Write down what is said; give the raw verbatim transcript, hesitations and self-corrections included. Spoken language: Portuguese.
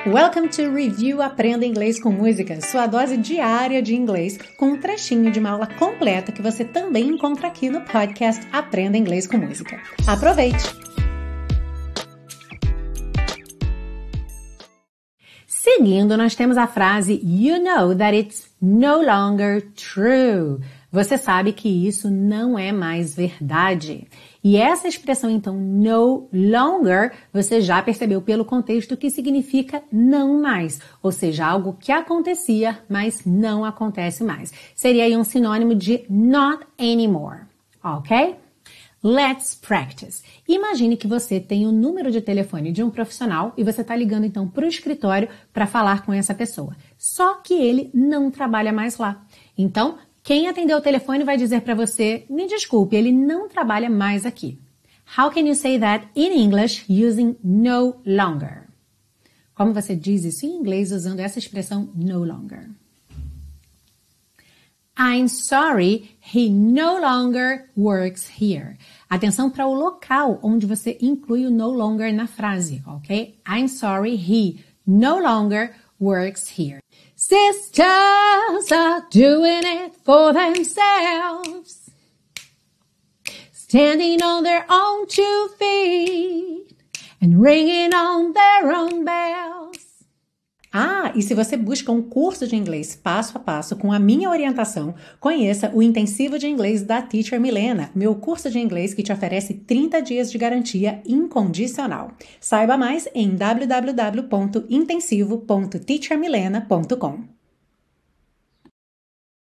Welcome to Review Aprenda Inglês com Música, sua dose diária de inglês com um trechinho de uma aula completa que você também encontra aqui no podcast Aprenda Inglês com Música. Aproveite! Seguindo, nós temos a frase You know that it's no longer true. Você sabe que isso não é mais verdade. E essa expressão, então, no longer, você já percebeu pelo contexto que significa não mais. Ou seja, algo que acontecia, mas não acontece mais. Seria aí um sinônimo de not anymore. Ok? Let's practice. Imagine que você tem o número de telefone de um profissional e você está ligando, então, para o escritório para falar com essa pessoa. Só que ele não trabalha mais lá. Então, quem atendeu o telefone vai dizer para você, me desculpe, ele não trabalha mais aqui. How can you say that in English using no longer? Como você diz isso em inglês usando essa expressão no longer? I'm sorry, he no longer works here. Atenção para o local onde você inclui o no longer na frase, ok? I'm sorry, he no longer works here. Sisters are doing it for themselves, standing on their own two feet and ringing on their own bells. Ah, e se você busca um curso de inglês passo a passo com a minha orientação, conheça o Intensivo de Inglês da Teacher Milena, meu curso de inglês que te oferece trinta dias de garantia incondicional. Saiba mais em w w w ponto intensivo ponto teacher milena ponto com.